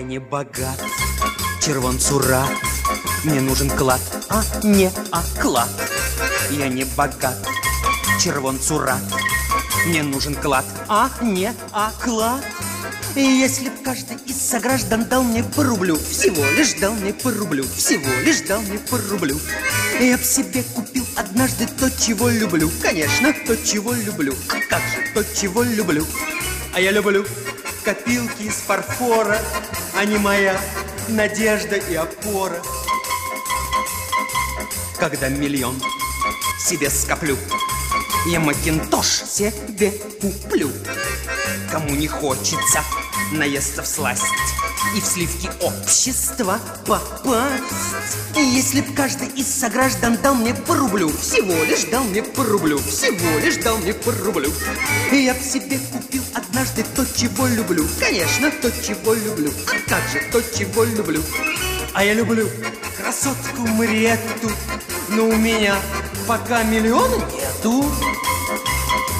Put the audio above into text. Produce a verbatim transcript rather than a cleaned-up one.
не богат, червонцурат, мне нужен клад, а не оклад. Я не богат, червонцурат, мне нужен клад, а не оклад. И если б каждый из сограждан дал мне по рублю, всего лишь дал мне по рублю, всего лишь дал мне по рублю, я б себе купил однажды то, чего люблю. Конечно, то, чего люблю. А как же то, чего люблю? А я люблю копилки из фарфора, они моя надежда и опора. Когда миллион себе скоплю, я макинтош себе куплю. Кому не хочется наесться всласть и в сливки общества попасть. И если б каждый из сограждан дал мне по рублю, всего лишь дал мне по рублю, всего лишь дал мне по рублю, я б себе купил однажды то, чего люблю. Конечно, то, чего люблю. А как же то, чего люблю? А я люблю красотку Мариетту, но у меня пока миллиона нету.